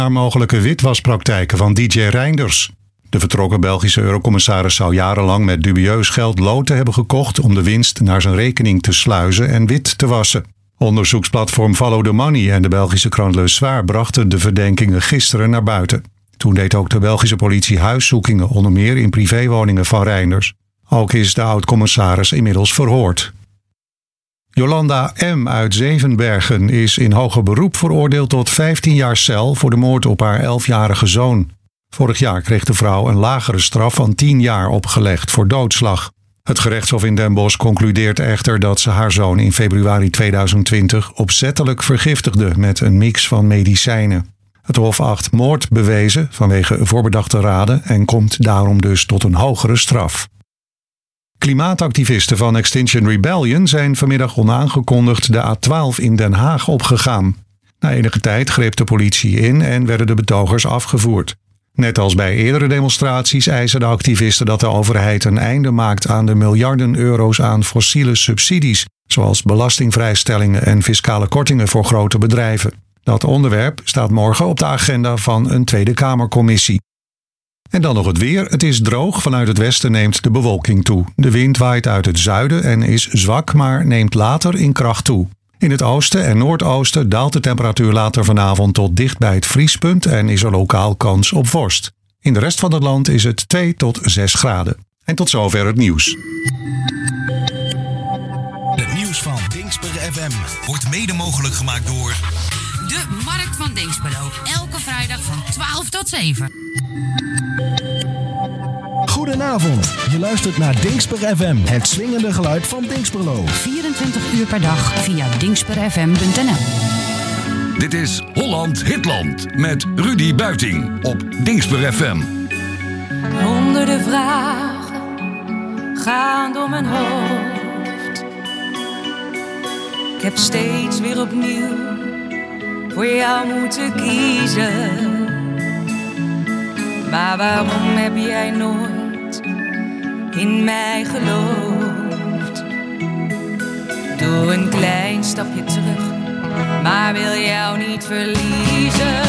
naar mogelijke witwaspraktijken van DJ Reynders. De vertrokken Belgische eurocommissaris zou jarenlang met dubieus geld loten hebben gekocht om de winst naar zijn rekening te sluizen en wit te wassen. Onderzoeksplatform Follow the Money en de Belgische krant Le Soir brachten de verdenkingen gisteren naar buiten. Toen deed ook de Belgische politie huiszoekingen, onder meer in privéwoningen van Reynders. Ook is de oud-commissaris inmiddels verhoord. Jolanda M. uit Zevenbergen is in hoger beroep veroordeeld tot 15 jaar cel voor de moord op haar 11-jarige zoon. Vorig jaar kreeg de vrouw een lagere straf van 10 jaar opgelegd voor doodslag. Het gerechtshof in Den Bosch concludeert echter dat ze haar zoon in februari 2020 opzettelijk vergiftigde met een mix van medicijnen. Het hof acht moord bewezen vanwege voorbedachte raden en komt daarom dus tot een hogere straf. Klimaatactivisten van Extinction Rebellion zijn vanmiddag onaangekondigd de A12 in Den Haag opgegaan. Na enige tijd greep de politie in en werden de betogers afgevoerd. Net als bij eerdere demonstraties eisen de activisten dat de overheid een einde maakt aan de miljarden euro's aan fossiele subsidies, zoals belastingvrijstellingen en fiscale kortingen voor grote bedrijven. Dat onderwerp staat morgen op de agenda van een Tweede Kamercommissie. En dan nog het weer. Het is droog. Vanuit het westen neemt de bewolking toe. De wind waait uit het zuiden en is zwak, maar neemt later in kracht toe. In het oosten en noordoosten daalt de temperatuur later vanavond tot dicht bij het vriespunt en is er lokaal kans op vorst. In de rest van het land is het 2 tot 6 graden. En tot zover het nieuws. Het nieuws van Dingsper FM wordt mede mogelijk gemaakt door de Markt van Dinxperlo. Elke vrijdag van 12 tot 7. Goedenavond, je luistert naar Dingsper FM, het swingende geluid van Dinxperlo. 24 uur per dag via dingsperfm.nl. Dit is Holland Hitland met Rudy Buiting op Dingsper FM. Honderden vragen gaan door mijn hoofd. Ik heb steeds weer opnieuw voor jou moeten kiezen. Maar waarom heb jij nooit in mij geloofd? Doe een klein stapje terug, maar wil jou niet verliezen.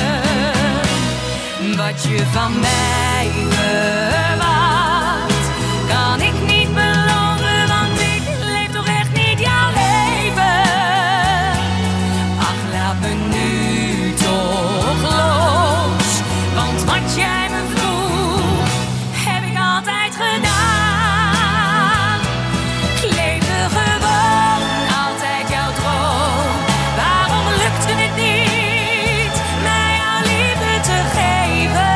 Wat je van mij verwacht, kan ik niet beloven, want ik leef toch echt niet jouw leven. Ach, laat me nu toch los, want wat jij me vroeg, heb ik altijd gedaan. Ik leefde gewoon altijd jouw droom. Waarom lukte het niet mij jouw liefde te geven?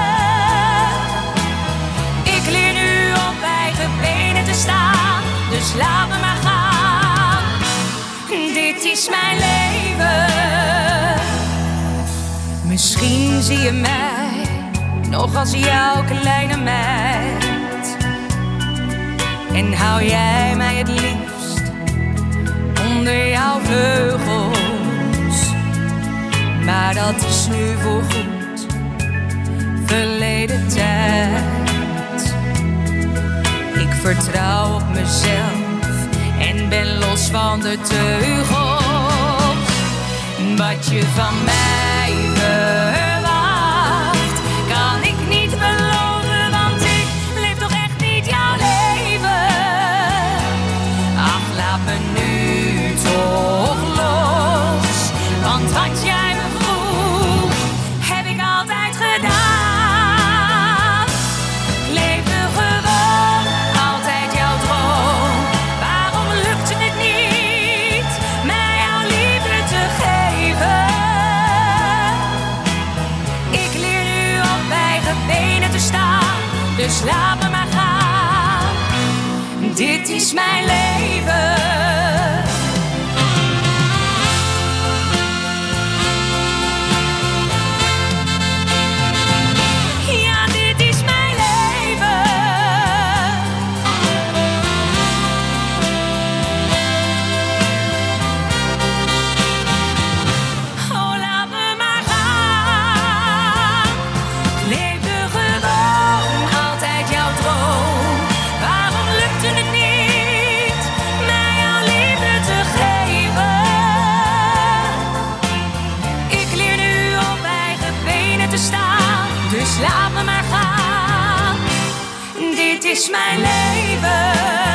Ik leer nu op eigen benen te staan, dus laat me maar gaan. Dit is mijn leven. Misschien zie je mij nog als jouw kleine meid, en hou jij mij het liefst onder jouw vleugels. Maar dat is nu voorgoed verleden tijd. Ik vertrouw op mezelf en ben los van de teugels. Wat je van mij verwacht, kan ik niet beloven, want ik leef toch echt niet jouw leven. Ach, laat me nu toch los, want wat jij me vroeg, heb ik altijd gedaan. Ik leefde gewoon altijd jouw droom. Waarom lukte het niet mij jouw liefde te geven? Ik leer nu op eigen benen te staan, dus laat me maar gaan. Dit is mijn leven. Ja, dit is mijn leven. Oh, laat me maar gaan. Ik leefde gewoon altijd jouw droom. Waarom lukte het niet mij jouw te staan, dus laat me maar gaan. Dit is mijn leven.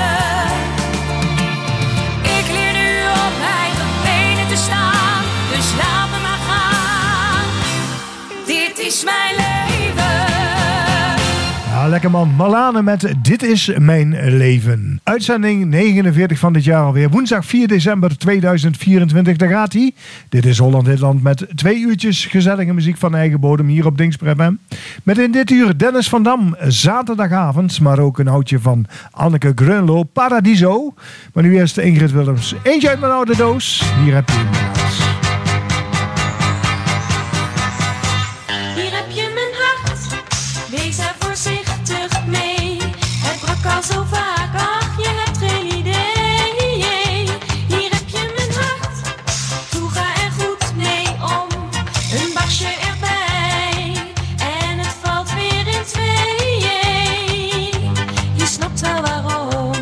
Ik leer nu op eigen benen te staan, dus laat me maar gaan. Dit is mijn leven. Ja, lekker man. Marlane met Dit is mijn leven. Uitzending 49 van dit jaar alweer. Woensdag 4 december 2024. Daar gaat hij. Dit is Holland Hitland met 2 uurtjes gezellige muziek van eigen bodem hier op Dingsper FM. Met in dit uur Dennis van Dam, zaterdagavond. Maar ook een houtje van Anneke Grunlo, Paradiso. Maar nu eerst Ingrid Willems. Eentje uit mijn oude doos. Hier heb je hem. Hier heb je mijn hart. Wees er voorzichtig mee. Het brak al zo vaak, ach je hebt geen idee. Hier heb je mijn hart. Toe ga er goed mee om. Een basje erbij. En het valt weer in tweeën. Je snapt wel waarom.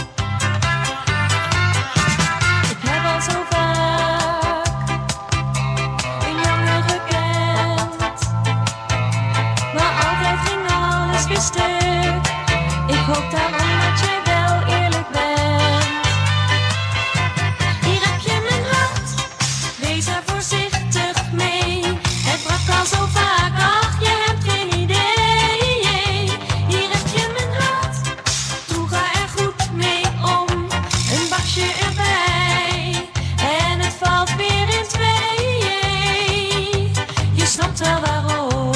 Ik heb al zo vaak een jongen gekend. Maar altijd ging alles weer stuk. Ik hoop daarom dat jij wel eerlijk bent. Hier heb je mijn hart. Wees er voorzichtig mee. Het brak al zo vaak, ach je hebt geen idee. Hier heb je mijn hart. Toe ga er goed mee om. Een basje erbij. En het valt weer in tweeën. Je snapt wel waarom.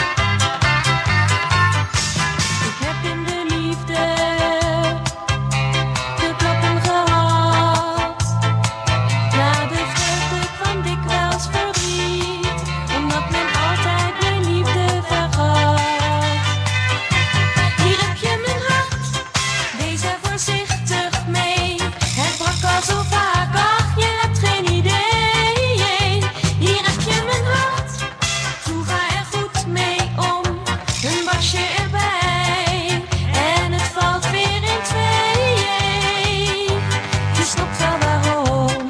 Ik heb in de liefde de klappen gehad. Na de vreugde kwam dikwijls verdriet, omdat men altijd mijn liefde vergat. Hier heb je mijn hart, wees er voorzichtig mee. Het brak al zo vaak, ach je hebt geen idee. Hier heb je mijn hart, toe ga er goed mee om. Een basje erbij, en het valt weer in tweeën. Je snapt wel waarom.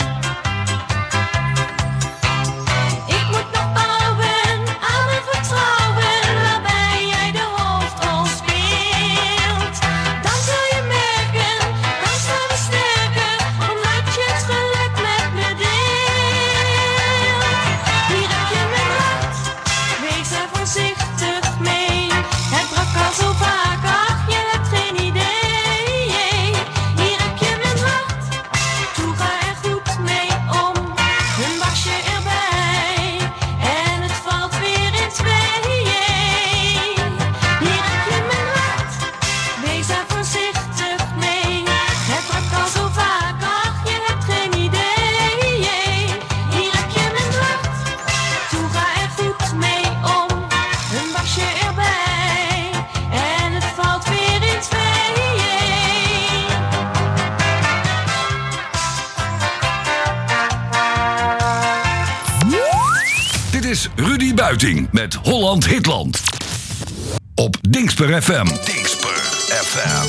Ik moet nog bouwen aan mijn vertrouwen, waarbij jij de hoofdrol speelt. Dan zul je merken, dan staan we sterker, omdat je het geluk met me deelt. Hier heb je mijn hart, wees er voorzichtig mee. Het brak al zo vaak, ach je hebt geen idee. Hier heb je mijn hart, toe ga er goed mee om. Een basje erbij, en het valt weer in tweeën. Hier heb je mijn hart, wees er voorzichtig mee. Het brak al zo vaak, ach je hebt geen idee. Hier heb je mijn hart, toe ga er goed mee om. Een basje erbij, en het valt weer in tweeën. Dit is Rudy Buiting met Holland Hitland. Op Dingsper FM. Dingsper FM.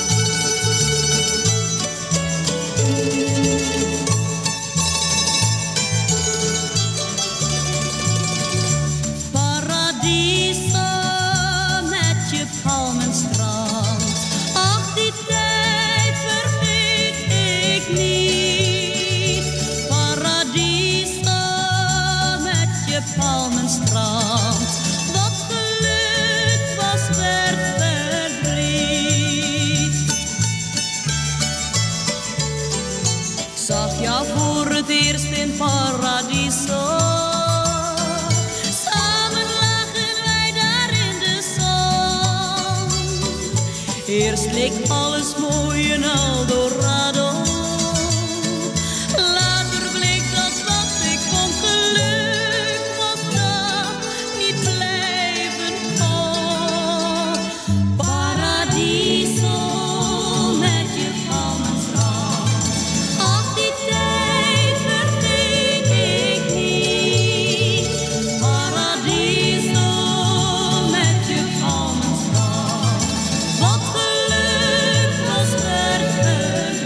Paradiso met je palmenstrand. Ach, die tijd vergeet ik niet. Paradiso met je palmenstrand. Wat geluk was werd verdriet. Ik zag jou voor het eerst in Paradiso. Samen lagen wij daar in de zon. Eerst leek alles mooi en Eldorado. Later bleek dat wat ik vond geluk was dat niet blijven kon. Paradiso met je palmenstrand. Ach, die tijd vergeet ik niet. Paradiso met je palmenstrand. Wat geluk was werd verdriet.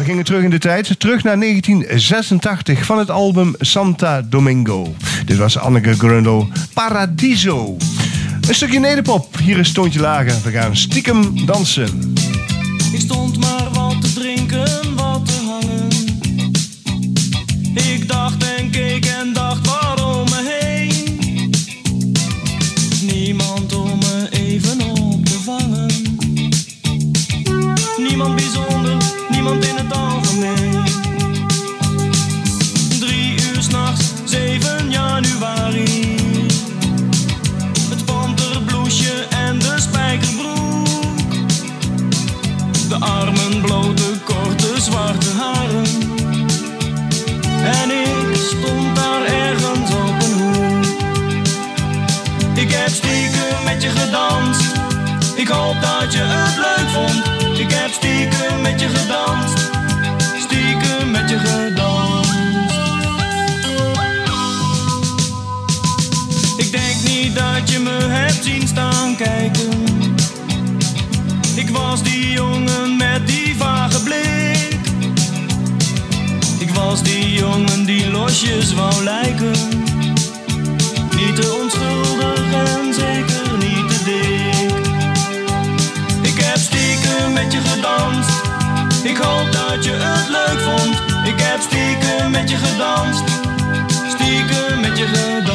gingen terug in de tijd. Terug naar 1986 van het album Santa Domingo. Dit was Anneke Grundel, Paradiso. Een stukje nederpop. Hier is Toontje Lager. We gaan stiekem dansen. Ik stond maar wat te drinken, wat te hangen. Ik dacht en keek en dacht waarom me heen. Niemand om me even op te vangen. Niemand bijzonder, niemand in het algemeen. 3 uur 's nachts, 7 januari. Het panterbloesje en de spijkerbroek. De armen blote, korte, zwarte haren. En ik stond daar ergens op een hoek. Ik heb stiekem met je gedanst. Ik hoop dat je het leuk vond. Ik heb stiekem met je gedanst. Stiekem met je gedanst. Ik denk niet dat je me hebt zien staan kijken. Ik was die jongen met die vage blik. Ik was die jongen die losjes wou lijken. Niet te onschuldig en zeker niet te dik. Ik heb stiekem met je gedanst. Ik hoop dat je het leuk vond. Ik heb stiekem met je gedanst. Stiekem met je gedanst.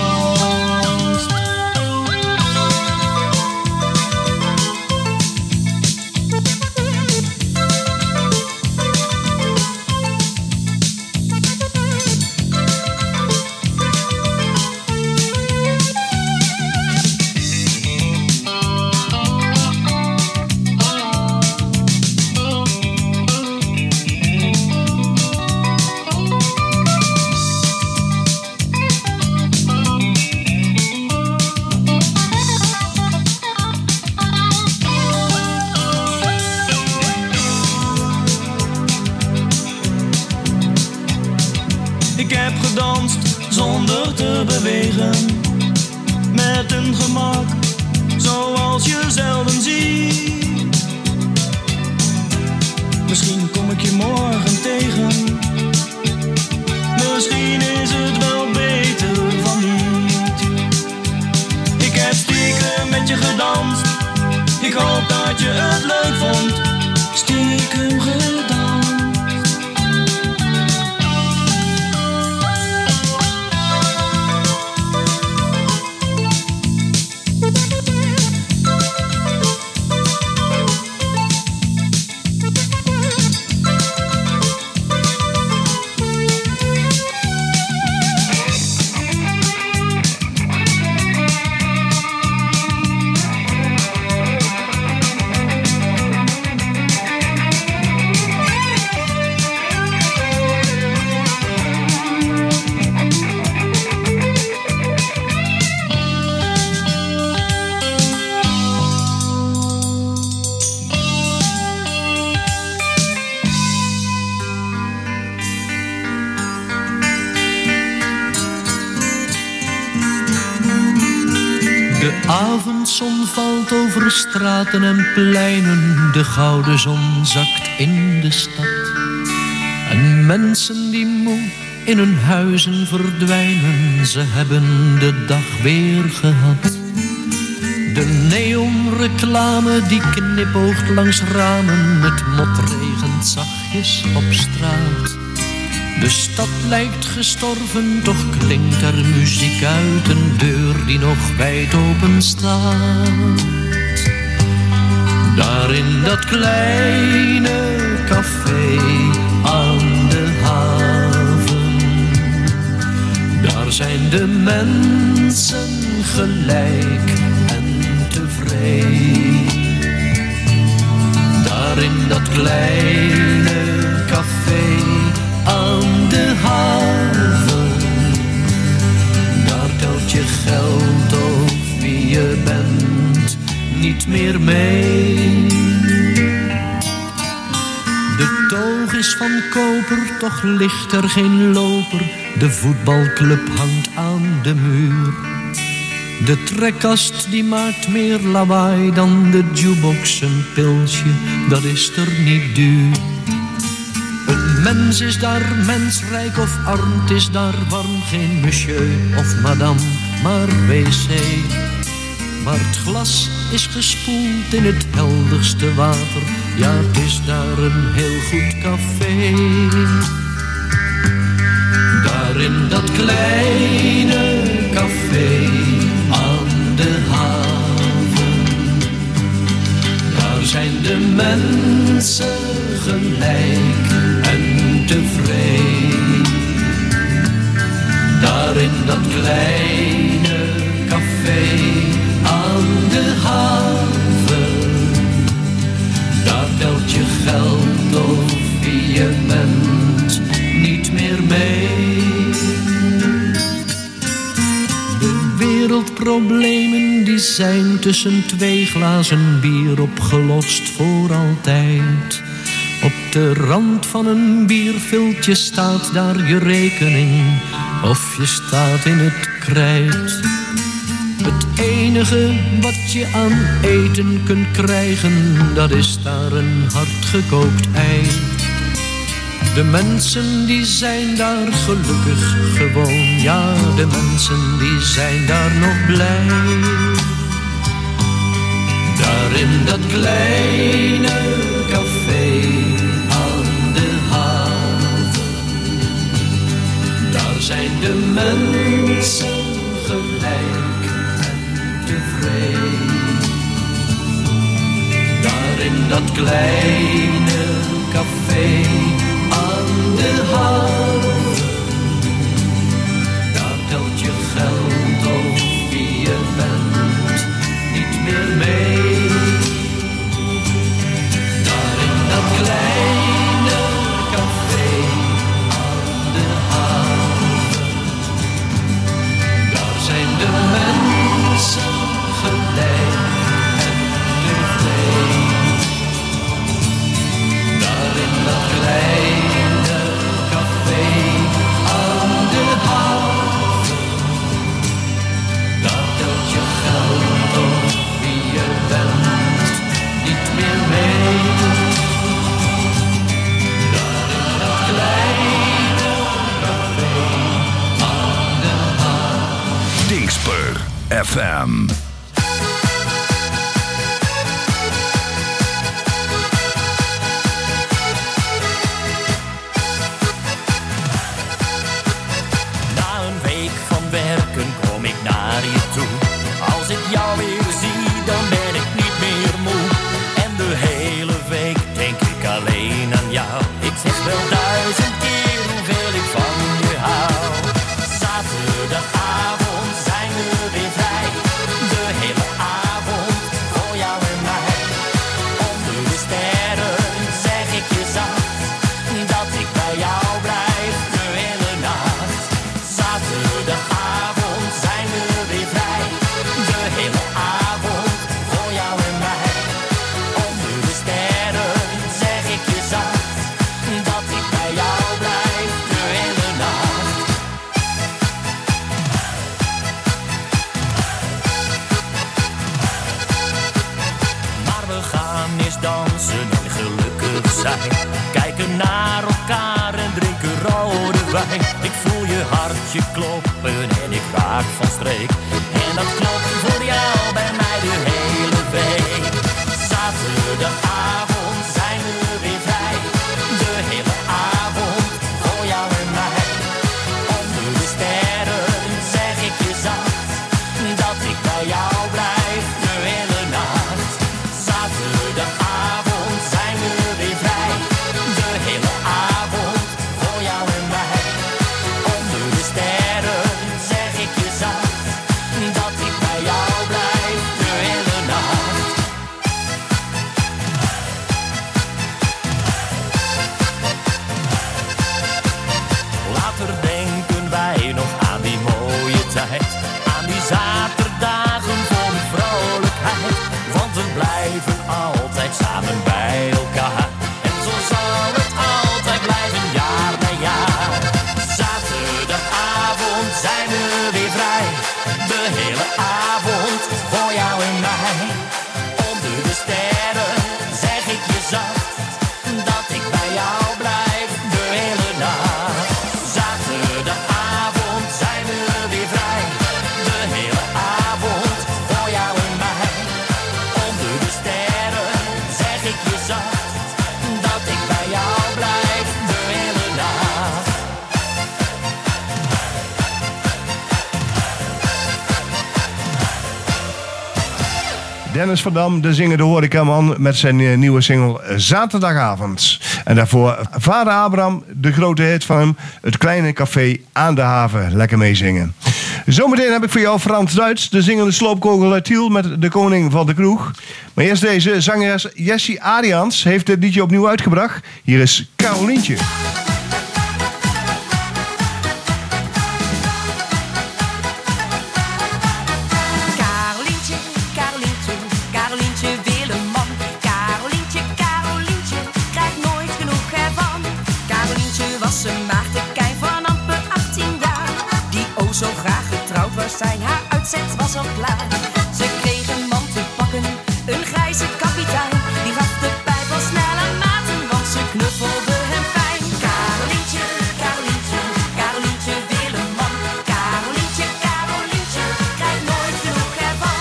Zonder te bewegen, met een gemak zoals je zelden ziet. Misschien kom ik je morgen tegen. Misschien is het wel beter van niet. Ik heb stiekem met je gedanst. Ik hoop dat je het leuk vond. Stiekem gedanst. De avondzon valt over straten en pleinen. De gouden zon zakt in de stad. En mensen die moe in hun huizen verdwijnen. Ze hebben de dag weer gehad. De neonreclame die knipoogt langs ramen. Het motregent zachtjes op straat. De stad lijkt gestorven, toch klinkt er muziek uit een deur die nog wijd open staat. Daar in dat kleine café aan de haven, daar zijn de mensen gelijk en tevreden. Daar in dat kleine café aan de haven, daar telt je geld of wie je bent niet meer mee. De toog is van koper, toch ligt er geen loper. De voetbalclub hangt aan de muur. De trekkast die maakt meer lawaai dan de jukebox. Een pilsje, dat is er niet duur. Een Mens is daar mensrijk of arm, het is daar warm, geen monsieur of madame, maar wc. Maar het glas is gespoeld in het helderste water, ja, het is daar een heel goed café. Daar in dat kleine café aan de haven, daar zijn de mensen gelijk en tevreden. Daar in dat kleine café aan de haven, daar telt je geld of wie je bent niet meer mee. De wereldproblemen die zijn tussen twee glazen bier opgelost voor altijd. Op de rand van een bierviltje staat daar je rekening, of je staat in het krijt. Het enige wat je aan eten kunt krijgen, dat is daar een hardgekookt ei. De mensen die zijn daar gelukkig gewoon, ja, de mensen die zijn daar nog blij. Daar in dat kleine café aan de haven, daar zijn de mensen gelijk en tevreden. Daar in dat kleine café aan de haven, daar telt je geld of wie je bent niet meer mee. Daar in dat kleine café aan de haven, daar zijn de mensen gelijk en tevreden. Daar in dat kleine café aan de haven, daar telt je geld of wie je bent niet meer mee. Daar in dat kleine café aan de haven. Dingsper FM. Na een week van werken kom ik naar je toe. Als ik jou weer zie, dan ben ik niet meer moe. En de hele week denk ik alleen aan jou. Ik zeg wel 1000 keer hoeveel ik van je hou. Zaterdagavond zijn we weer vrij. De hele avond voor jou en mij. Onder de sterren zeg ik je zacht dat ik bij jou blijf de hele nacht. Zaterdagavond zijn we weer vrij. De hele avond voor jou en mij. Onder de sterren zeg ik je zacht dat ik bij jou blijf de hele nacht. Maar we gaan eens dansen en gelukkig zijn. Kijken naar elkaar en drinken rode wijn. Ik voel je hartje kloppen en ik raak van streek. En dat klopt voor jou bij mij de hele week. Zaterdagavond zijn we weer vrij. De hele avond voor jou en mij. Onder de sterren zeg ik je zacht dat ik bij jou blijf de hele nacht. Zaterdagavond zijn we weer vrij. De hele avond voor jou en mij. Onder de sterren zeg ik je zacht dat ik bij jou Dennis van Dam, de zingende horecaman, met zijn nieuwe single Zaterdagavond. En daarvoor vader Abraham, de grote hit van hem, Het Kleine Café aan de Haven. Lekker meezingen. Zometeen heb ik voor jou Frans Duits, de zingende sloopkogel uit Tiel met De Koning van de Kroeg. Maar eerst deze, zangeres Jessie Arians heeft dit liedje opnieuw uitgebracht. Hier is Carolientje. Zo graag getrouwd was, zijn haar uitzet was al klaar. Ze kreeg een man te pakken, een grijze kapitein. Die gaf de pijp al snelle maten, want ze knuffelde hem fijn. Carolientje, Carolientje, Carolientje wil een man. Carolientje, Carolientje, krijgt nooit genoeg ervan.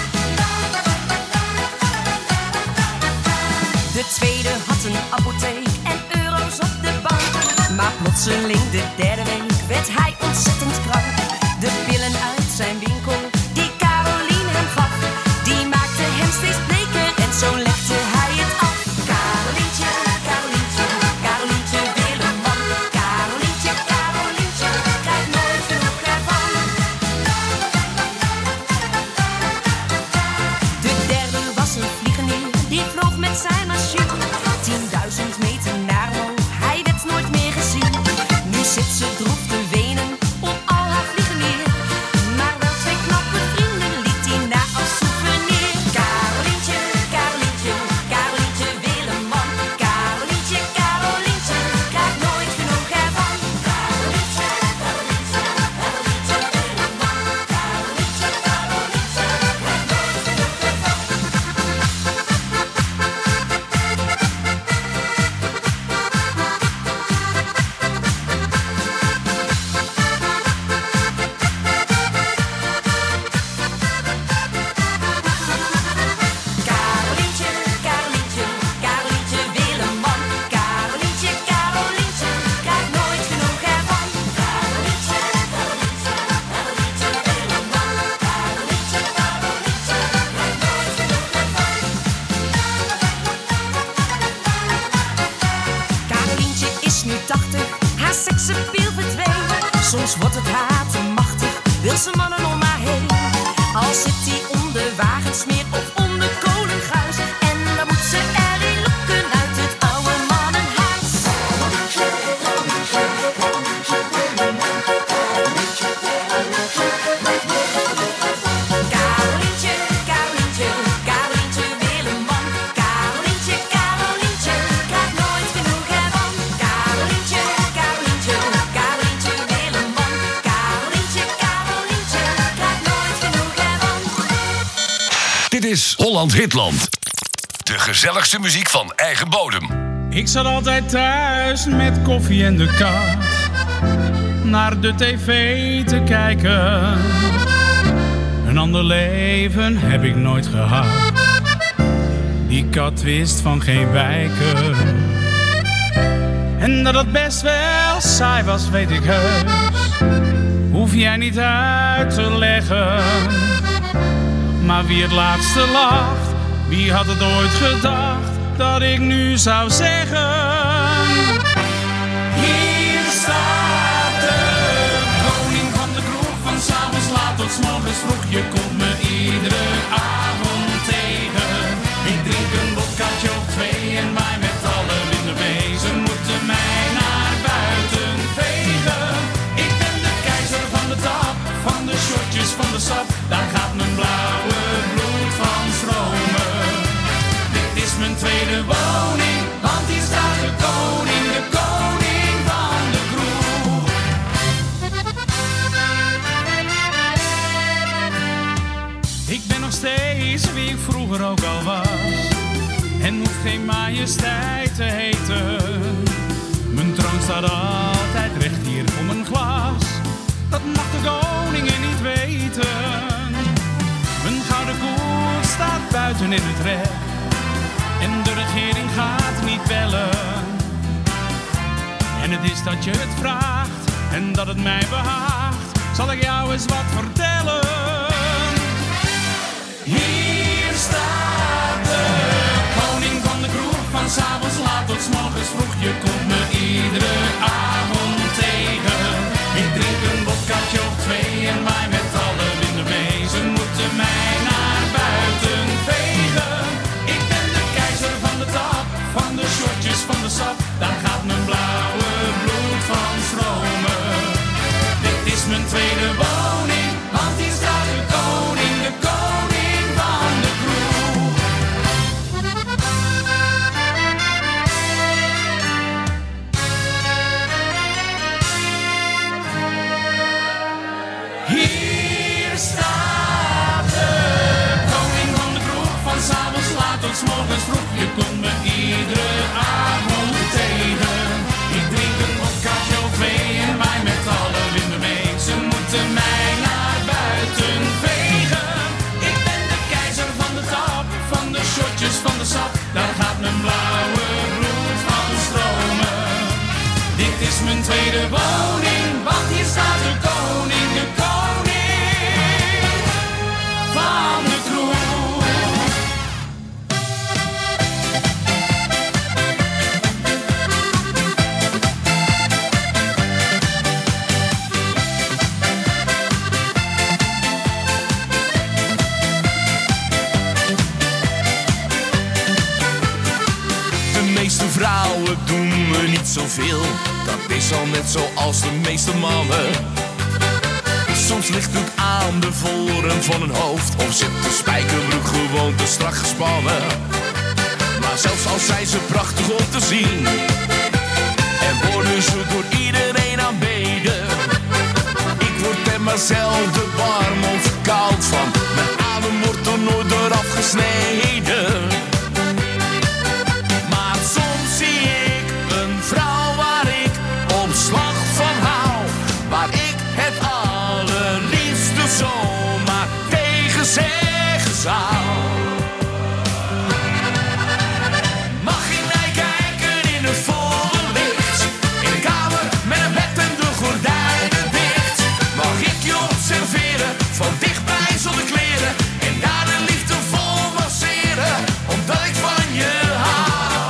De tweede had een apotheek en euro's op de bank. Maar plotseling de derde week werd hij ontzettend krank. De pillen uit zijn winkel, die Carolien hem gaf, die maakte hem steeds bleker en zo legde hij het af. Carolientje, Carolientje, Carolientje wil een man. Carolientje, Carolientje, krijgt nooit genoeg ervan. De derde was een vliegenier, die vloog met zijn machine 10.000 meter naar omhoog, hij werd nooit meer gezien. Nu zit ze droef te wenen om al haar vliegenier, maar wel twee knappe vrienden liet hij na als souvenir. Carolientje, Carolientje, Carolientje wil een man. Carolientje, Carolientje, krijgt nooit genoeg ervan. Carolientje, Carolientje, Carolientje wil een man. Carolientje, Carolientje, krijgt nooit genoeg ervan. Carolientje, Carolientje, Carolientje wil een man. Carolientje, Carolientje, krijgt nooit genoeg ervan. Carolientje, Carolientje, Carolientje wil een man. Carolientje, Carolientje, krijgt nooit genoeg ervan. Carolientje is nu 80, haar seksappeal verdween. Soms wordt het haar te machtig, wil ze mannen om haar heen. Al zit hij onder wagensmeer of onder kolengruis, en dan moet ze erin lokken uit het oude mannenhuis. Carolientje, Carolientje, Carolientje wil een man. Carolientje, Carolientje, krijgt nooit genoeg ervan. Carolientje, Carolientje, Carolientje wil een man. Carolientje, Carolientje, krijgt nooit genoeg ervan. Dit is Holland Hitland. De gezelligste muziek van eigen bodem. Ik zat altijd thuis met koffie en de kat naar de tv te kijken. Een ander leven heb ik nooit gehad. Die kat wist van geen wijken. En dat het best wel saai was, weet ik heus. Hoef jij niet uit te leggen. Maar wie het laatste lacht, wie had het ooit gedacht dat ik nu zou zeggen: hier staat de koning van de kroeg, van 's avonds laat tot 's morgens vroeg. Je komt me iedere avond tegen. Ik drink een vodkaatje of twee en waai met alle winden mee. Ze moeten mij naar buiten vegen. Ik ben de keizer van de tap, van de shortjes van de sap. Daar gaat mijn blauwe bloed van stromen. Dit is mijn tweede woning, want hier staat de koning van de kroeg. Ik ben nog steeds wie ik vroeger ook al was, en hoef geen majesteit te heten. Mijn troon staat altijd recht hier voor mijn glas, dat mag de koningin niet weten. Mijn gouden koers staat buiten in het recht, en de regering gaat niet bellen. En het is dat je het vraagt, en dat het mij behaagt, zal ik jou eens wat vertellen. Hier staat tot 's morgens vroeg, je komt me iedere avond tegen. Ik drink een vodkaatje of twee en waai met alle winden mee. Ze moeten mij naar buiten vegen. Ik ben de keizer van de tap, van de shotjes, van de sap. Daar gaat mijn blauwe bloed van stromen. Dit is mijn tweede woning, want hier staat de koning van de kroeg. De meeste vrouwen doen me niet zoveel. Dat is al net zoals de meeste mannen. Soms ligt het aan de vorm van een hoofd, of zit de spijkerbroek gewoon te strak gespannen. Maar zelfs al zijn ze prachtig om te zien en worden ze door iedereen aanbeden, ik word er maar zelden warm of koud van. Mijn adem wordt er nooit door afgesneden. Maar soms zie ik een vrouw waar ik op slag van hou, waar ik het allerliefste zomaar tegen zeggen zou. Mag ik naar je kijken in het volle licht, in de kamer met een bed en de gordijnen dicht? Mag ik je observeren van dichtbij zonder kleren en daar de liefde vol masseren, omdat ik van je hou?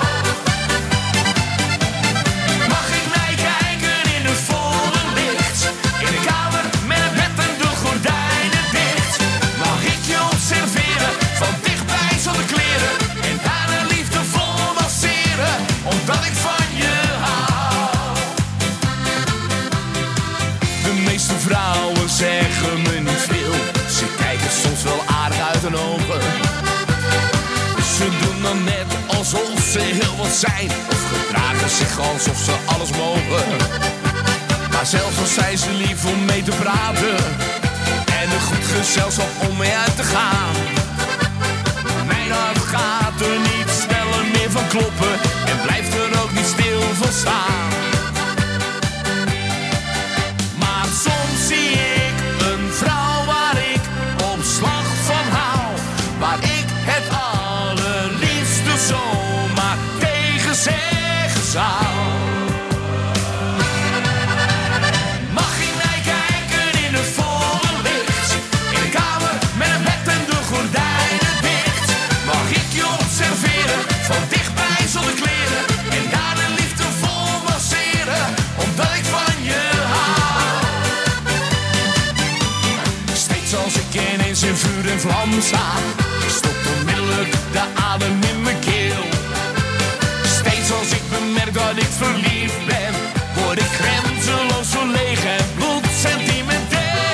Mag ik naar je kijken in het volle licht, in de kamer met een bed en de gordijnen dicht? Mag ik je observeren van dichtbij zonder kleren en daar de liefde vol masseren, omdat ik van je hou? De meeste vrouwen zeggen me niet veel, ze kijken soms wel aardig uit hun ogen. Ze doen dan net alsof ze heel wat zijn, of gedragen zich alsof ze alles mogen. Maar zelfs al zijn ze lief om mee te praten en een goed gezelschap om mee uit te gaan, mijn hart gaat er niet sneller meer van kloppen en blijft er ook niet stil van staan. Maar soms zie ik een vrouw waar ik op slag van hou, waar ik het allerliefste zomaar tegen zeggen zou. Mag ik naar je kijken in het volle licht, in de kamer met een bed en de gordijnen dicht? Mag ik je observeren van dichtbij zonder kleren en daar de liefde vol masseren, omdat ik van je hou? Steeds als ik ineens in vuur en vlam sta, stopt onmiddellijk de adem in mijn keel. Steeds als ik bemerk dat ik verliefd ben, word ik grenzeloos verlegen en bloedsentimenteel.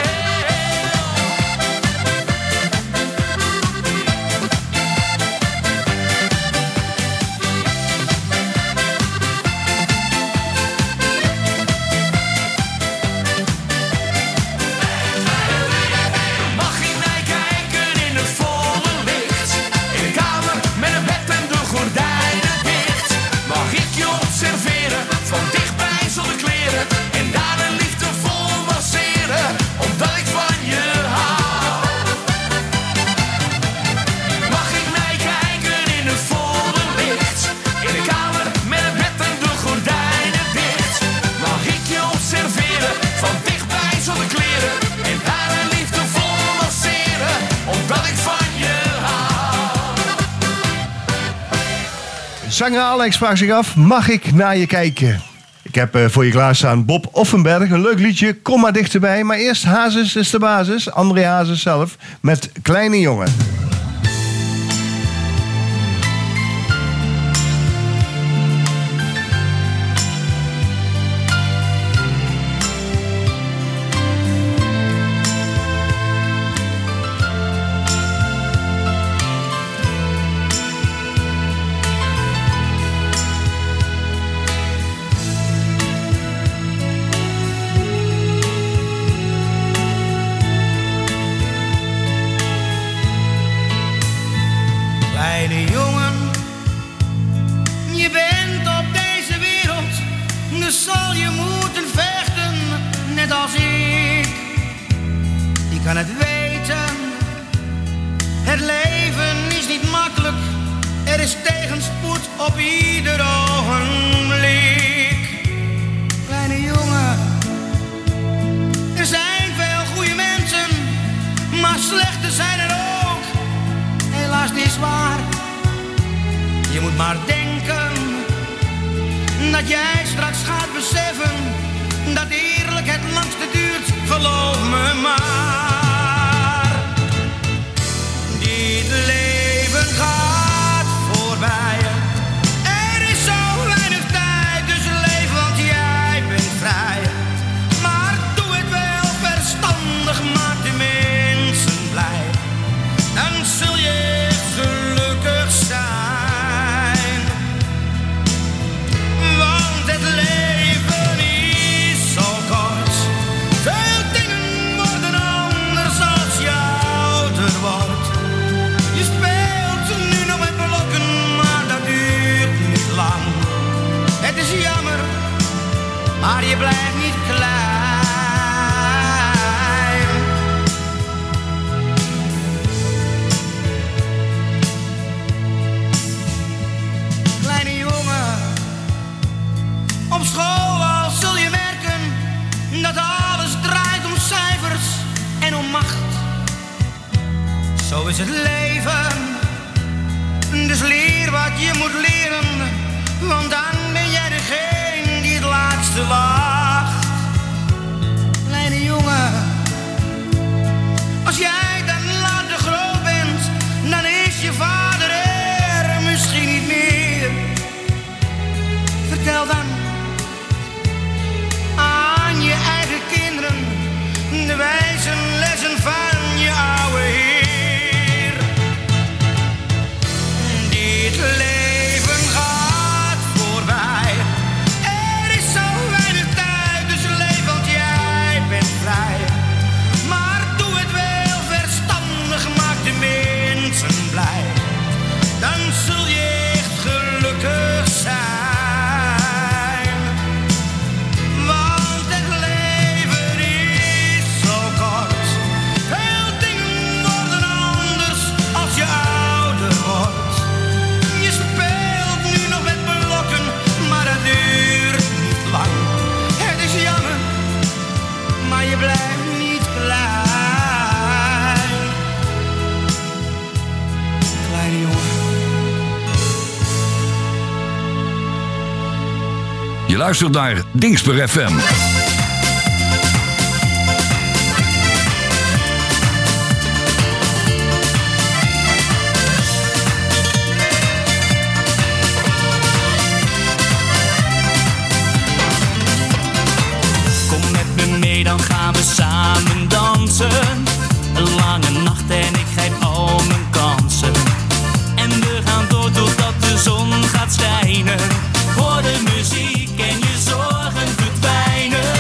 Mag ik naar je kijken in het volle licht, in de kamer met een bed en de gordijnen dicht? Mag ik je observeren van dichtbij zonder kleren en daar de liefde vol masseren, omdat ik van je hou? Mag ik naar je kijken in het volle licht, in de kamer met een bed en de gordijnen dicht? Mag ik je observeren van dichtbij zonder kleren en daar de liefde vol masseren, omdat ik van je hou? Zanger Alex vraagt zich af, mag ik naar je kijken? Ik heb voor je klaarstaan Bob Offenberg, een leuk liedje, kom maar dichterbij. Maar eerst Hazes is de basis, André Hazes zelf, met Kleine Jongen. Kleine jongen, je bent op deze wereld, dus zal je moeten vechten, net als ik. Je kan het weten, het leven is niet makkelijk, er is tegenspoed op ieder ogenblik. Kleine jongen, er zijn veel goede mensen, maar slechte zijn er ook. Helaas niet zwaar. Je moet maar denken dat jij straks gaat beseffen dat eerlijk het langste duurt, geloof me maar. Dit leven gaat voorbij. Er is zo weinig tijd, dus leef, want jij bent vrij. Maar doe het wel verstandig, maak de mensen blij. Dan zul je gelukkig zijn. Want het leven is zo kort. Veel dingen worden anders als je ouder wordt. Je speelt nu nog met blokken, maar dat duurt niet lang. Het is jammer, maar je blijft niet klein. Kleine jongen, op school al zul je merken dat alles draait om cijfers en om macht. Zo is het leven, dus leer wat je moet leren, want dan ben jij degene die het laatste lacht. Kleine jongen, als jij dan later groot bent, dan is je vader er misschien niet meer. Vertel dan aan je eigen kinderen de wijze lessen van je oude heer. Dit leven gaat voorbij. Er is zo weinig tijd, dus leef, want jij bent vrij. Maar doe het wel verstandig, maak de mensen blij. Dan zul je echt gelukkig zijn. Want het leven is zo kort. Veel dingen worden anders als je ouder wordt. Je speelt nu nog met blokken, maar dat duurt niet lang. Het is jammer, maar je blijft niet klein. Kleine jongen. Je luistert naar Dingsper FM. Kom met me mee, dan gaan we samen dansen. Een lange nacht en ik grijp al mijn kansen. En we gaan door totdat de zon gaat schijnen. Hoor de muziek en je zorgen verdwijnen.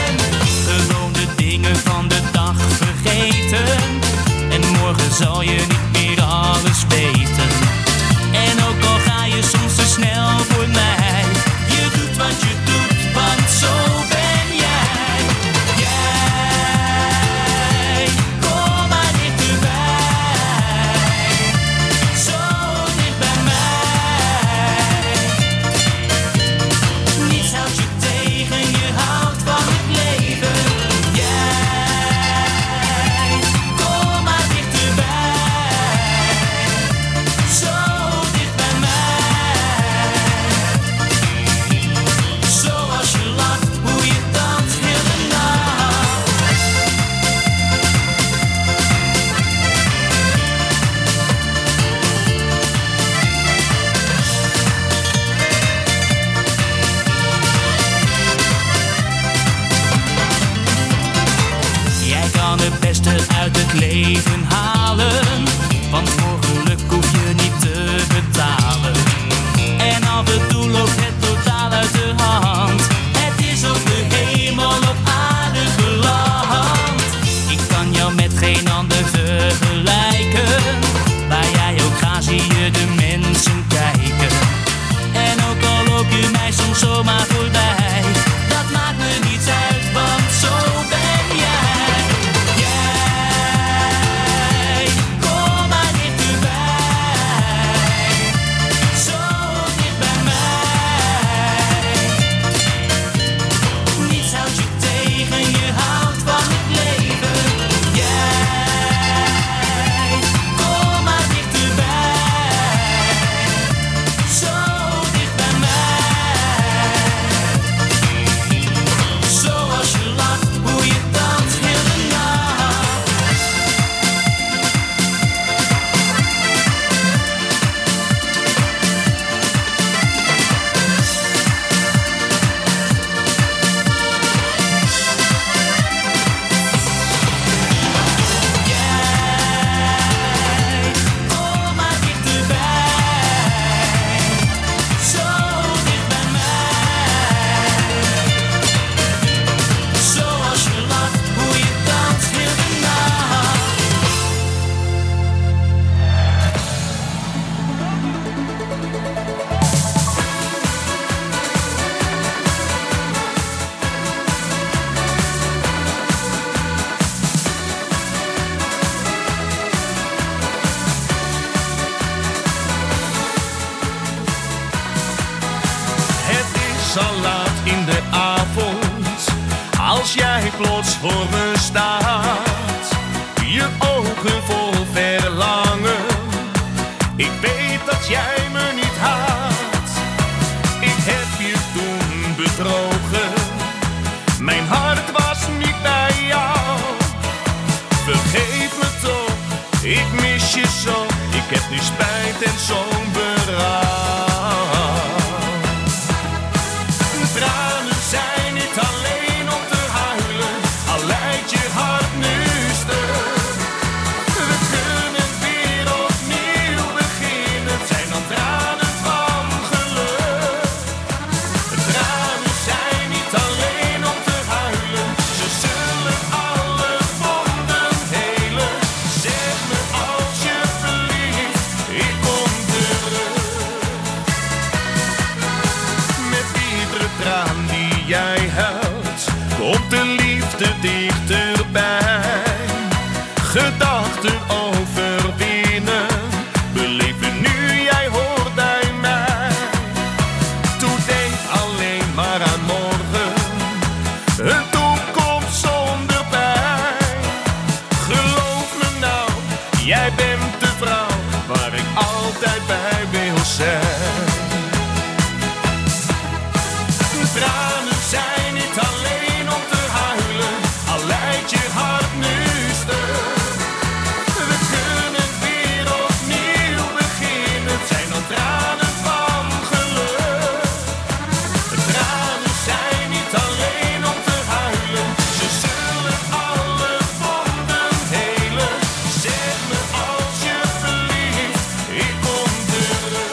is al laat in de avond, als jij plots voor me staat, je ogen vol verlangen. Ik weet dat jij me niet haat. Ik heb je toen bedrogen, mijn hart was niet bij jou. Vergeef me toch, ik mis je zo, ik heb nu spijt en zo'n berouw. Tranen zijn niet alleen om te huilen, al lijkt je hart nu stuk. We kunnen weer opnieuw beginnen, het zijn dan tranen van geluk. Tranen zijn niet alleen om te huilen, ze zullen alle wonden helen. Zeg me alsjeblieft, ik kom terug. Met iedere traan die jij huilt, komt de liefde dichterbij. Gedachten overwinnen, beleven nu, jij hoort bij mij. Toen denk alleen maar aan morgen, een toekomst zonder pijn. Geloof me nou, jij bent de vrouw waar ik altijd bij wil zijn. Tranen zijn niet alleen om te huilen, al lijkt je hart nu stuk. We kunnen weer opnieuw beginnen, het zijn dan tranen van geluk. Tranen zijn niet alleen om te huilen, ze zullen alle wonden helen. Zeg me alsjeblieft, ik kom terug.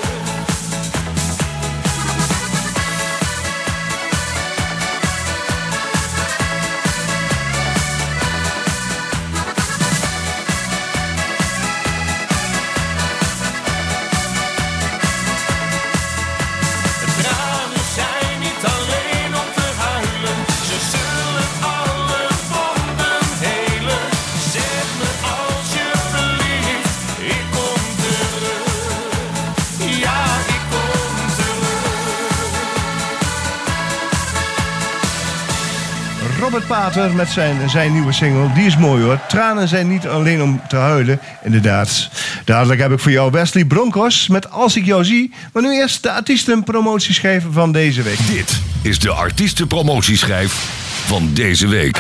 Tranen zijn niet alleen om te huilen, ze zullen alle wonden helen. Zeg me alsjeblieft, ik kom terug. Ja, ik kom terug. Robert Pater met zijn nieuwe single. Die is mooi hoor. Tranen zijn niet alleen om te huilen. Inderdaad. Dadelijk heb ik voor jou Wesley Bronckhorst met Als ik jou zie. Maar nu eerst de artiestenpromotieschijf van deze week. Dit is de artiestenpromotieschijf van deze week.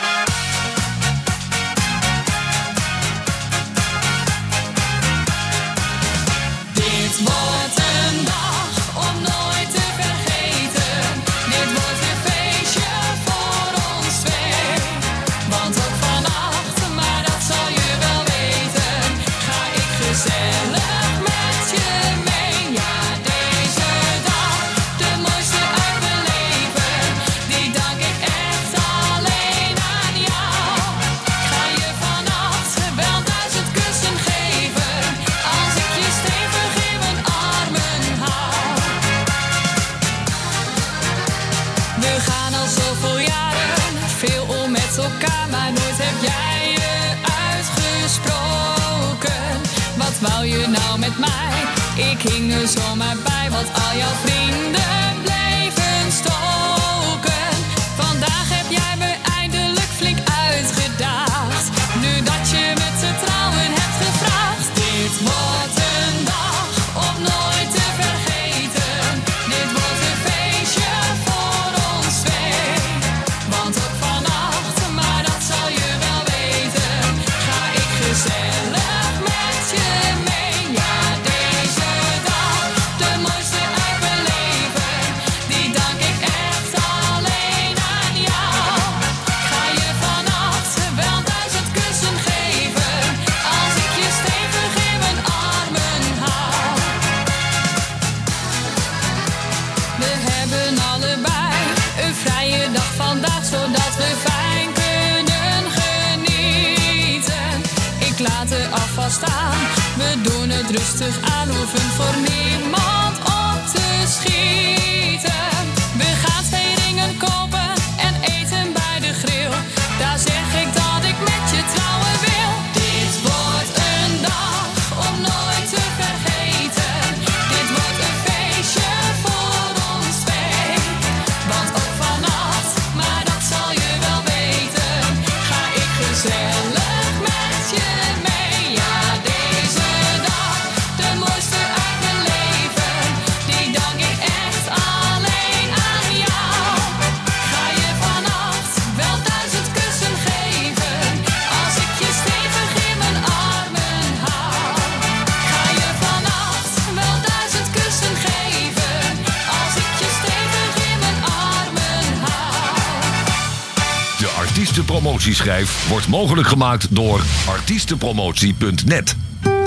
Dit wordt een dag om nooit te vergeten. Dit wordt een feestje voor ons twee. Want ook vannacht, maar dat zal je wel weten, ga ik gezellig met je mee. Ja, deze dag, de mooiste uit mijn leven, die dank ik echt alleen aan jou. Ga je vannacht wel 1000 kussen geven, als ik je stevig in mijn armen hou. We gaan al zoveel jaren, veel om met elkaar, maar nooit heb jij je uitgesproken. Wat wou je nou met mij? Ik hing er zomaar bij, want al jouw vrienden bleven stoken. Vandaag heb jij me eindelijk flink uitgedaagd, nu dat je me te trouwen hebt gevraagd. Dit wordt een dag om nooit te vergeten. Dit wordt een feestje voor ons twee. Want ook vannacht, maar dat zal je wel weten, ga ik gezellig met je mee. Ja, deze dag, de mooiste uit mijn leven, die dank ik echt alleen aan jou. Ga je vannacht wel 1000 kussen geven, als ik je stevig in mijn armen hou. We hebben allebei een vrije dag vandaag, zodat we fijn kunnen genieten. Ik laat de afval staan, we doen het rustig aan, hoeven voor niemand op te schieten. We gaan 2 ringen kopen en eten bij de grill, daar zeg ik dat ik met je trouwen wil. Dit wordt een dag om nooit te vergeten, dit wordt een feestje voor ons twee. artiestenpromotieschijf wordt mogelijk gemaakt door artiestenpromotie.net.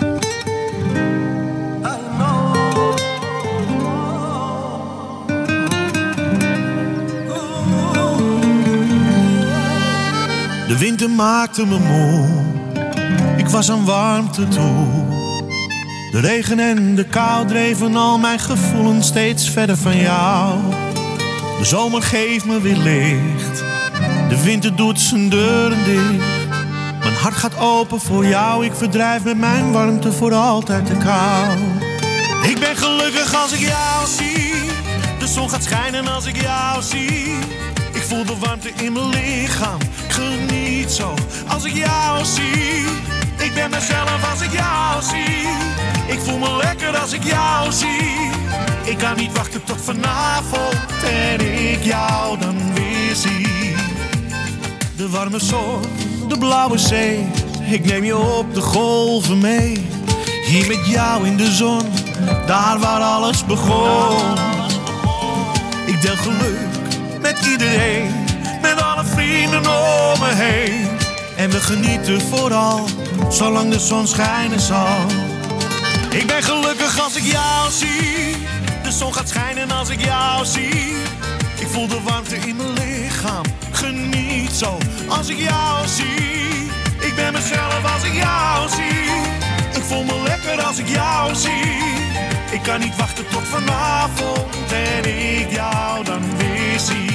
De winter maakte me moe, ik was aan warmte toe. De regen en de kou dreven al mijn gevoelens steeds verder van jou. De zomer geeft me weer licht, de winter doet zijn deuren dicht. Mijn hart gaat open voor jou, ik verdrijf met mijn warmte voor altijd de kou. Ik ben gelukkig als ik jou zie, de zon gaat schijnen als ik jou zie. Ik voel de warmte in mijn lichaam, ik geniet zo als ik jou zie. Ik ben mezelf als ik jou zie, ik voel me lekker als ik jou zie. Ik kan niet wachten tot vanavond en ik jou dan weer zie. De warme zon, de blauwe zee, ik neem je op de golven mee. Hier met jou in de zon, daar waar alles begon. Ik deel geluk met iedereen, met alle vrienden om me heen. En we genieten vooral, zolang de zon schijnen zal. Ik ben gelukkig als ik jou zie, de zon gaat schijnen als ik jou zie. Ik voel de warmte in mijn lichaam, geniet zo als ik jou zie. Ik ben mezelf als ik jou zie, ik voel me lekker als ik jou zie. Ik kan niet wachten tot vanavond en ik jou dan weer zie.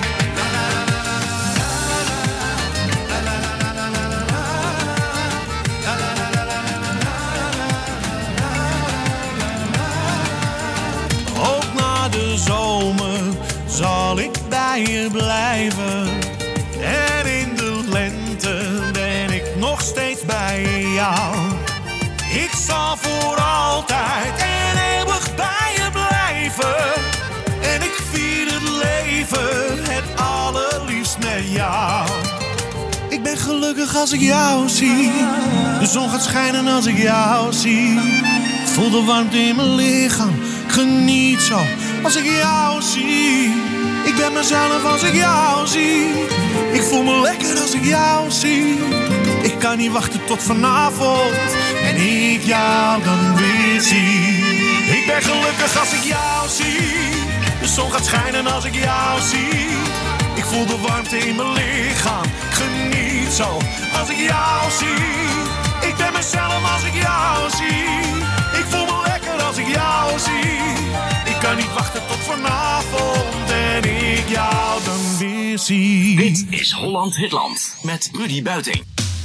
Ook na de zomer zal ik bij je blijven. En in de lente ben ik nog steeds bij jou. Ik zal voor altijd en eeuwig bij je blijven. En ik vier het leven het allerliefst met jou. Ik ben gelukkig als ik jou zie, de zon gaat schijnen als ik jou zie. Ik voel de warmte in mijn lichaam, ik geniet zo als ik jou zie. Ik ben mezelf als ik jou zie, ik voel me lekker als ik jou zie. Ik kan niet wachten tot vanavond en ik jou dan weer zie. Ik ben gelukkig als ik jou zie, de zon gaat schijnen als ik jou zie. Ik voel de warmte in mijn lichaam, ik geniet zo als ik jou zie. Ik ben mezelf als ik jou zie, ik voel me lekker als ik jou zie. Ik kan niet wachten tot vanavond en ik jou dan weer zie. Dit is Holland Hitland met Rudy Buiting.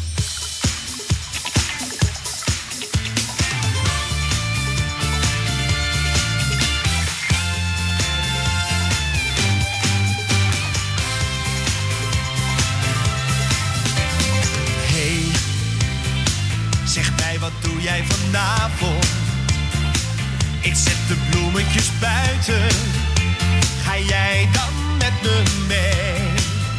Wat doe jij vanavond? Ik zet de bloemetjes buiten. Ga jij dan met me mee?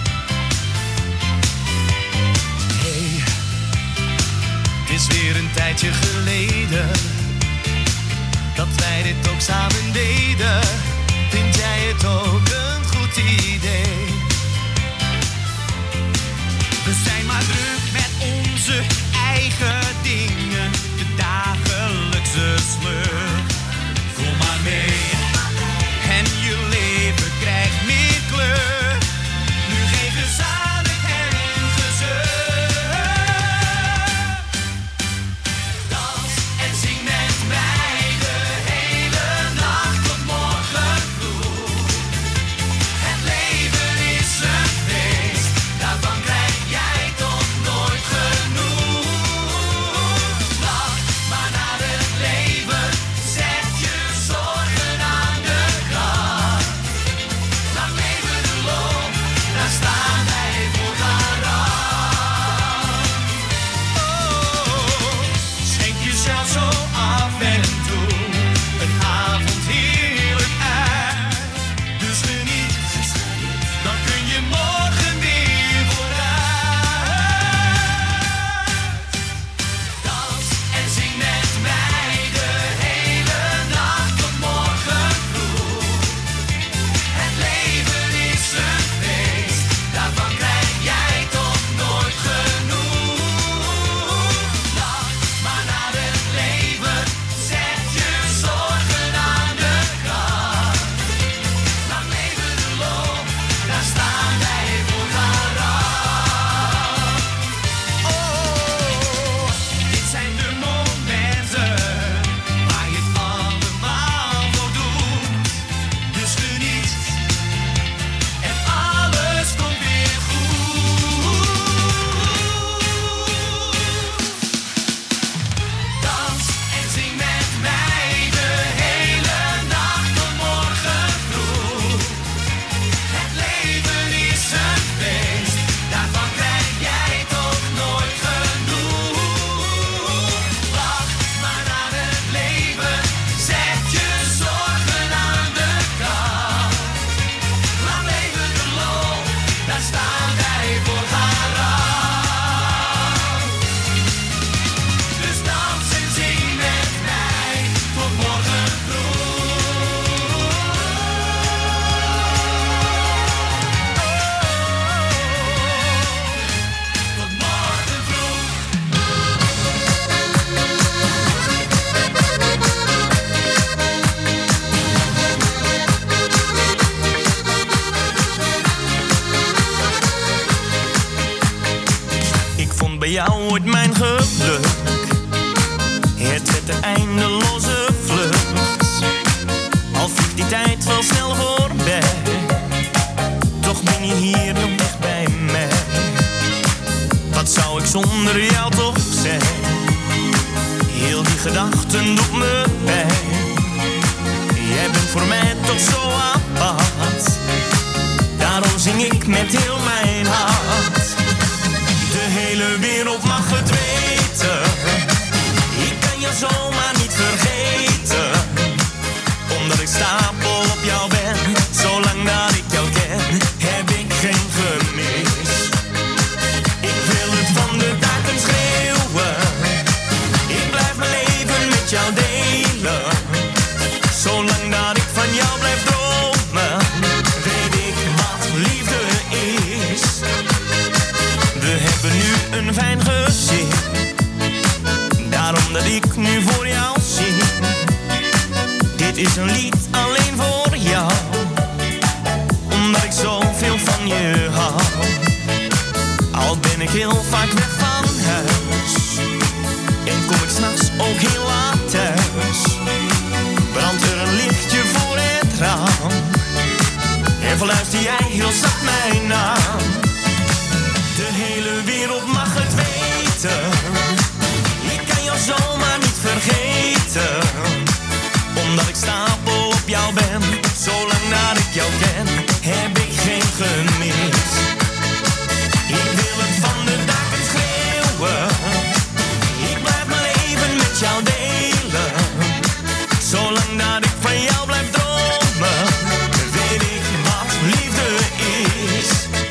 Hey, het is weer een tijdje geleden dat wij dit ook samen deden. Vind jij het ook een goed idee? We zijn maar druk met onze eigen dingen, de dagelijkse sleur. Kom maar mee en je leven krijgt meer kleur. Nu geen gezalig en gezeur. Dans en zing met mij de hele nacht. nachten doet me pijn. Jij bent voor mij toch zo apart. Daarom zing ik met heel mijn hart. De hele wereld mag het weten. Ik kan je zomaar niet vergeten. Omdat ik stapel op jou ben. Zolang dat ik jou ken, heb ik geen gemis. Ik wil het van de daken schreeuwen. Ik blijf mijn leven met jou delen. Zolang dat ik van jou blijf dromen, weet ik wat liefde is. We hebben nu een fijn gezin. Daarom dat ik nu voor jou zing. Dit is een lied alleen voor jou. Omdat ik zoveel van je hou. Al ben ik heel vaak weg van huis. En kom ik 's nachts ook heel laat thuis. Brandt er een lichtje voor het raam. En fluister jij heel zacht mijn naam. De hele wereld mag het weten. Ik kan jou zomaar niet vergeten. Omdat ik stapel op jou ben. Zolang dat ik jou ken, heb ik geen gemis. Ik wil het van de daken schreeuwen. Ik blijf mijn leven met jou delen. Zolang dat ik van jou blijf dromen, weet ik wat liefde is.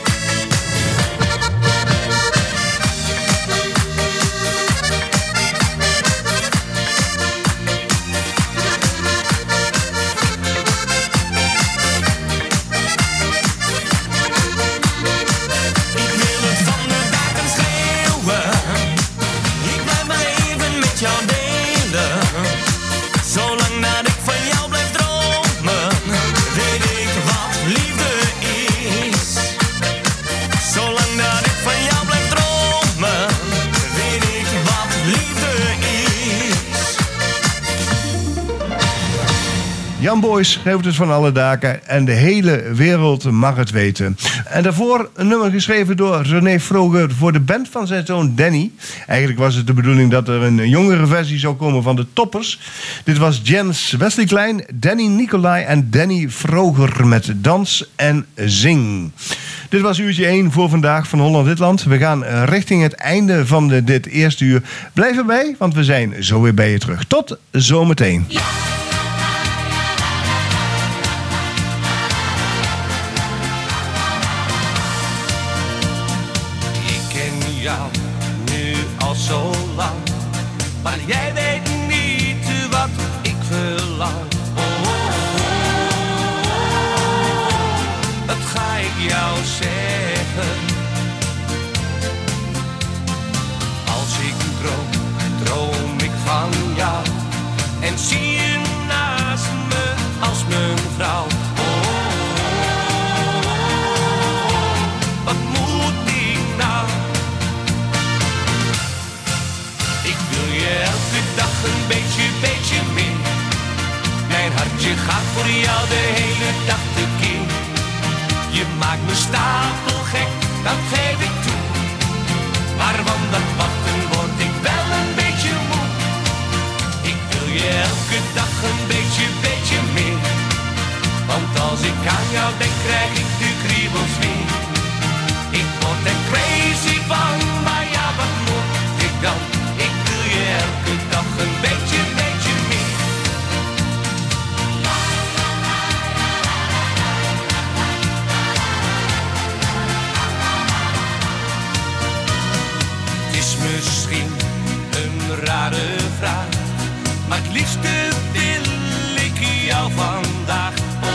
Jan Boys heeft het van alle daken en de hele wereld mag het weten. En daarvoor een nummer geschreven door René Vroger voor de band van zijn zoon Danny. Eigenlijk was het de bedoeling dat er een jongere versie zou komen van de Toppers. Dit was Jens Wesley Klein, Danny Nicolai en Danny Vroger met Dans en Zing. Dit was uurtje 1 voor vandaag van Holland Hitland. We gaan richting het einde van dit eerste uur. Blijf erbij, want we zijn zo weer bij je terug. Tot zometeen. Nu al zo lang, maar jij weet niet wat ik verlang. Wat ga ik jou zeggen? Als ik droom ik van jou en zie je naast me als mijn vrouw. Wat moet ik nou? Ik wil je elke dag een beetje meer. Mijn hartje gaat voor jou de hele dag tekeer. Je maakt me stapelgek, dat geef ik toe. Maar van dat wachten word ik wel een beetje moe. Ik wil je elke dag een beetje meer. Want als ik aan jou denk, krijg ik de kriebels weer. Ik word er crazy van, maar ja, wat moet ik dan? Ik wil je elke dag een beetje meer. Het is misschien een rare vraag, maar het liefste wil ik jou vandaag.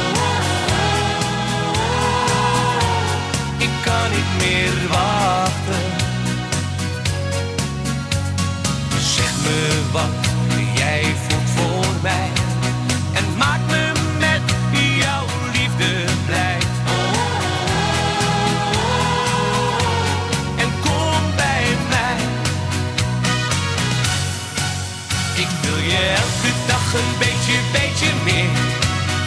Ik kan niet meer wachten. Zeg me wat jij voelt voor mij en maak me met jouw liefde blij. En kom bij mij. Ik wil je elke dag een beetje meer.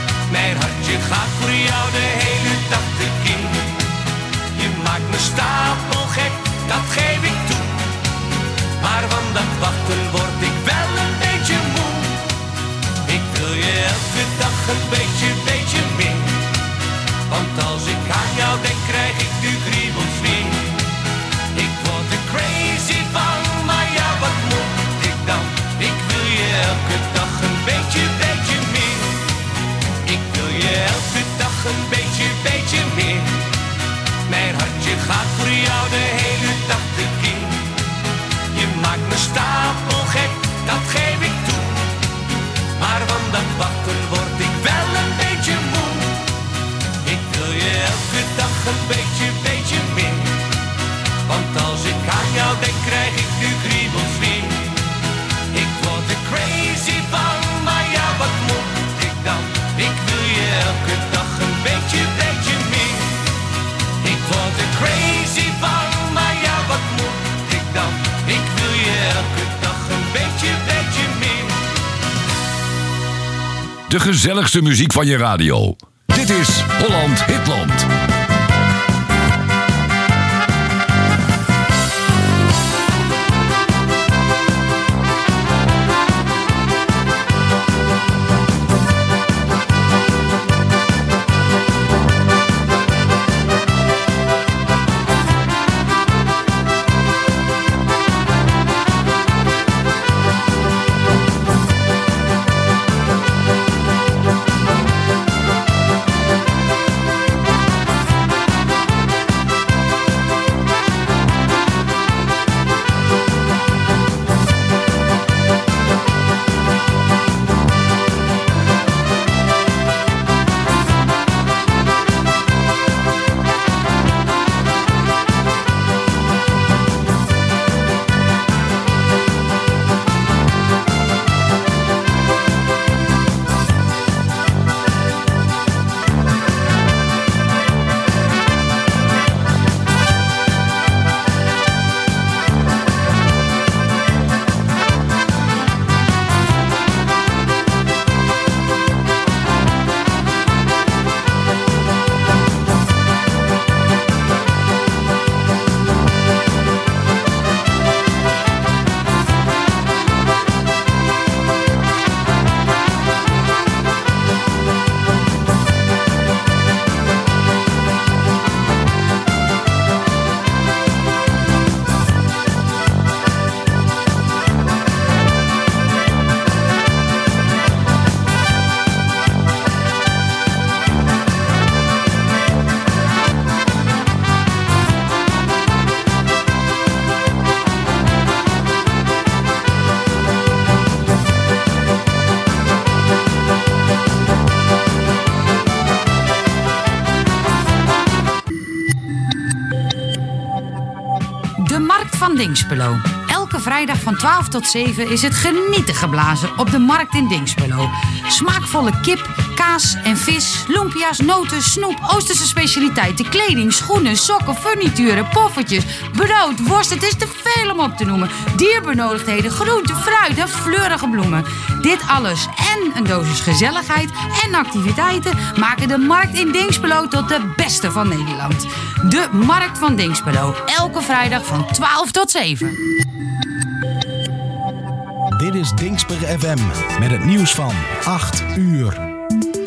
een beetje meer. Want als ik aan jou denk, krijg ik nu kriebels weer. Ik word er crazy van, maar ja, wat moet ik dan? Ik wil je elke dag een beetje meer. Ik word er crazy van, maar ja, wat moet ik dan? Ik wil je elke dag een beetje meer. De gezelligste muziek van je radio. Dit is Holland Hitland. Dinxperlo. Elke vrijdag van 12 tot 7 is het genieten geblazen op de markt in Dinxperlo. Smaakvolle kip, kaas en vis, lumpia's, noten, snoep, Oosterse specialiteiten, kleding, schoenen, sokken, furnituren, poffertjes, brood, worst. Het is te veel om op te noemen. Dierbenodigdheden, groente, fruit en fleurige bloemen. Dit alles en een dosis gezelligheid en activiteiten maken de markt in Dinxperlo tot de beste van Nederland. De Markt van Dinxperlo. Elke vrijdag van 12 tot 7. Dit is Dinxper FM met het nieuws van 8 uur.